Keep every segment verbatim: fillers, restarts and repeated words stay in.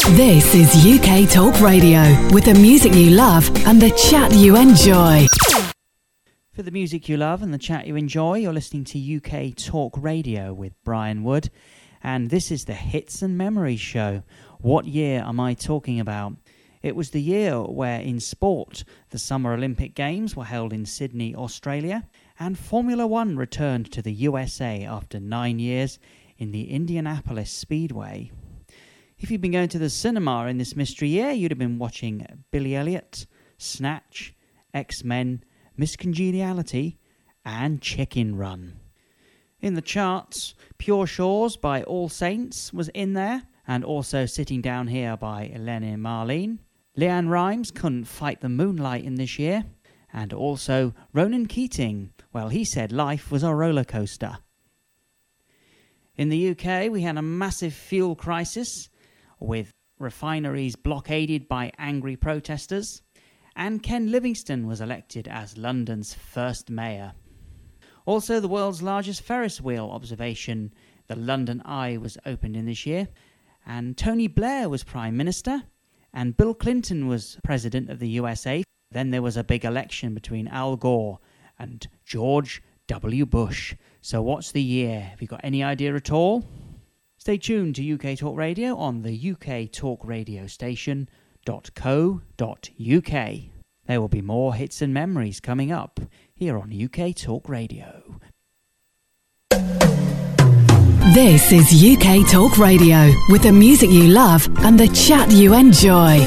This is U K Talk Radio, with the music you love and the chat you enjoy. For the music you love and the chat you enjoy, you're listening to U K Talk Radio with Brian Wood, and this is the Hits and Memories show. What year am I talking about? It was the year where in sport the Summer Olympic Games were held in Sydney, Australia, and Formula One returned to the U S A after nine years in the Indianapolis Speedway. If you'd been going to the cinema in this mystery year, you'd have been watching Billy Elliot, Snatch, X-Men, Miss Congeniality, and Chicken Run. In the charts, Pure Shores by All Saints was in there, and also Sitting Down Here by Lenny Marlene. Leanne Rimes Couldn't Fight the Moonlight in this year, and also Ronan Keating, well, he said life was a roller coaster. In the U K, we had a massive fuel crisis, with refineries blockaded by angry protesters, and Ken Livingstone was elected as London's first mayor. Also, the world's largest Ferris wheel observation, the London Eye, was opened in this year, and Tony Blair was Prime Minister, and Bill Clinton was President of the U S A. Then there was a big election between Al Gore and George W. Bush. So what's the year? Have you got any idea at all? Stay tuned to U K Talk Radio on the U K Talk Radio station dot co dot U K. There will be more hits and memories coming up here on U K Talk Radio. This is U K Talk Radio, with the music you love and the chat you enjoy.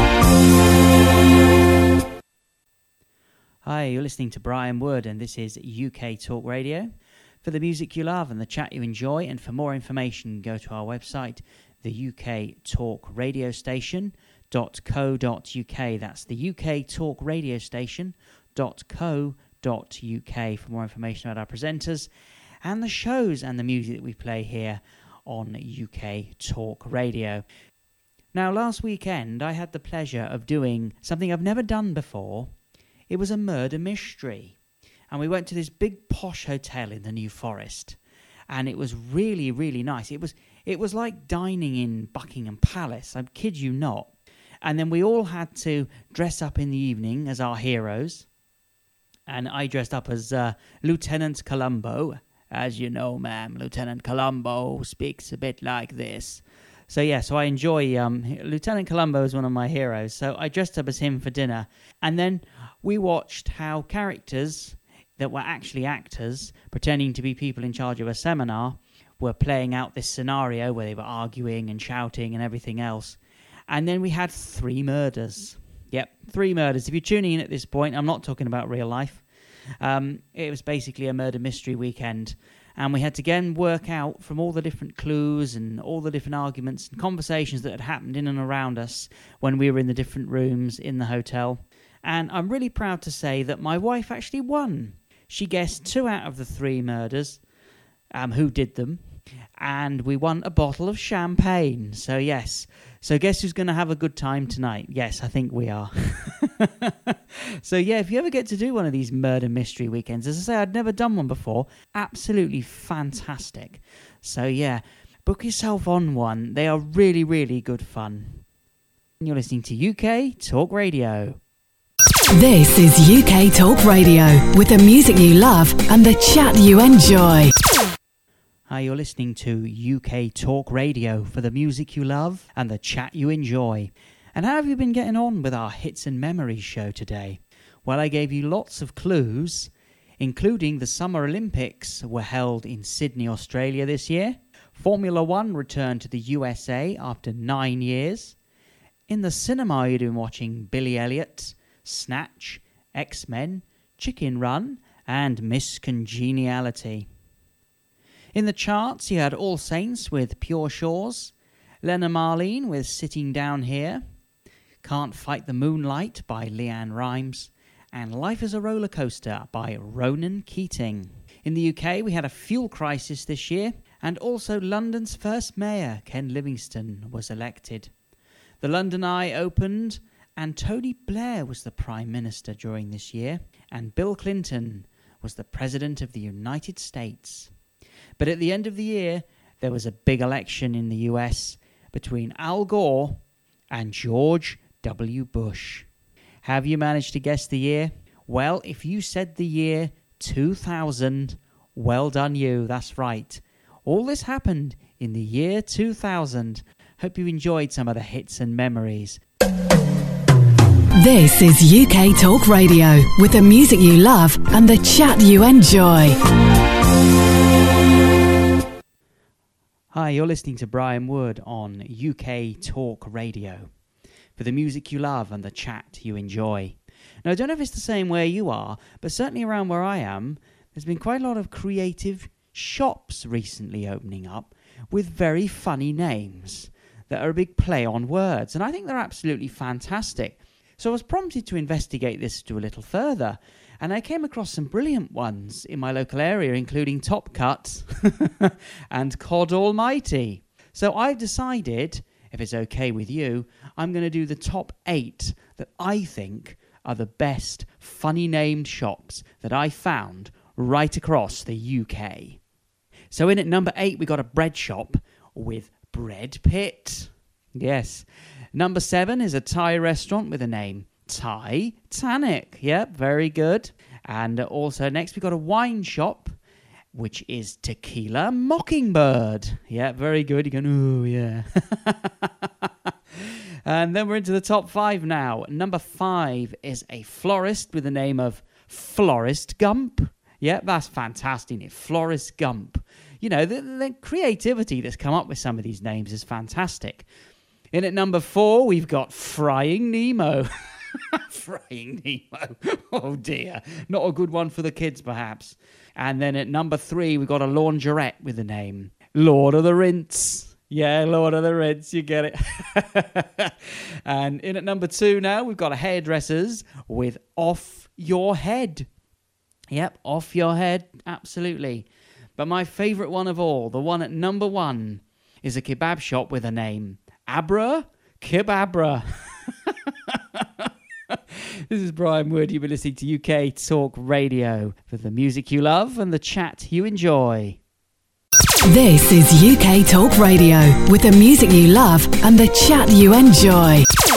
Hi, you're listening to Brian Wood, and this is U K Talk Radio. For the music you love and the chat you enjoy, and for more information, go to our website, the U K Talk Radio station dot co dot U K. That's the U K Talk Radio station dot co dot U K for more information about our presenters and the shows and the music that we play here on U K Talk Radio. Now, last weekend I had the pleasure of doing something I've never done before. It was a murder mystery. And we went to this big posh hotel in the New Forest, and it was really, really nice. It was it was like dining in Buckingham Palace, I kid you not. And then we all had to dress up in the evening as our heroes, and I dressed up as uh, Lieutenant Columbo. As you know, ma'am, Lieutenant Columbo speaks a bit like this. So yeah, so I enjoy, um, Lieutenant Columbo is one of my heroes, so I dressed up as him for dinner, and then we watched how characters that were actually actors, pretending to be people in charge of a seminar, were playing out this scenario where they were arguing and shouting and everything else. And then we had three murders. Yep, three murders. If you're tuning in at this point, I'm not talking about real life. Um, it was basically a murder mystery weekend. And we had to again work out from all the different clues and all the different arguments and conversations that had happened in and around us when we were in the different rooms in the hotel. And I'm really proud to say that my wife actually won. She guessed two out of the three murders, um, who did them, and we won a bottle of champagne. So yes, so guess who's going to have a good time tonight? Yes, I think we are. So yeah, if you ever get to do one of these murder mystery weekends, as I say, I'd never done one before, absolutely fantastic. So yeah, book yourself on one. They are really, really good fun. You're listening to U K Talk Radio. This is U K Talk Radio, with the music you love and the chat you enjoy. Hi, you're listening to U K Talk Radio, for the music you love and the chat you enjoy. And how have you been getting on with our Hits and Memories show today? Well, I gave you lots of clues, including the Summer Olympics were held in Sydney, Australia this year. Formula One returned to the U S A after nine years. In the cinema, you've been watching Billy Elliot, Snatch, X-Men, Chicken Run, and Miss Congeniality. In the charts, you had All Saints with Pure Shores, Lenny Marlene with Sitting Down Here, Can't Fight the Moonlight by Leanne Rimes, and Life is a Roller Coaster by Ronan Keating. In the U K, we had a fuel crisis this year, and also London's first mayor, Ken Livingstone, was elected. The London Eye opened, and Tony Blair was the Prime Minister during this year, and Bill Clinton was the President of the United States. But at the end of the year, there was a big election in the U S between Al Gore and George W. Bush. Have you managed to guess the year? Well, if you said the year two thousand, well done you, that's right. All this happened in the year two thousand. Hope you enjoyed some of the hits and memories. This is U K Talk Radio, with the music you love and the chat you enjoy. Hi, you're listening to Brian Wood on U K Talk Radio, for the music you love and the chat you enjoy. Now, I don't know if it's the same where you are, but certainly around where I am, there's been quite a lot of creative shops recently opening up with very funny names that are a big play on words, and I think they're absolutely fantastic. So I was prompted to investigate this to a little further, and I came across some brilliant ones in my local area, including Top Cut and Cod Almighty. So I've decided, if it's okay with you, I'm going to do the top eight that I think are the best funny named shops that I found right across the U K. So in at number eight, we got a bread shop with Bread Pit. Yes. Number seven is a Thai restaurant with the name Thai Tanic. Yep, very good. And also next we got a wine shop, which is Tequila Mockingbird. Yeah, very good. You're going, oh, yeah. And then we're into the top five now. Number five is a florist with the name of Florist Gump. Yeah, that's fantastic, isn't it? Florist Gump. You know, the, the creativity that's come up with some of these names is fantastic. In at number four, we've got Frying Nemo. Frying Nemo. Oh, dear. Not a good one for the kids, perhaps. And then at number three, we've got a laundrette with the name Lord of the Rinse. Yeah, Lord of the Rinse, you get it. And in at number two now, we've got a hairdressers with Off Your Head. Yep, Off Your Head, absolutely. But my favourite one of all, the one at number one, is a kebab shop with a name Abra Kebabra. This is Brian Wood. You've been listening to U K Talk Radio, for the music you love and the chat you enjoy. This is U K Talk Radio, with the music you love and the chat you enjoy.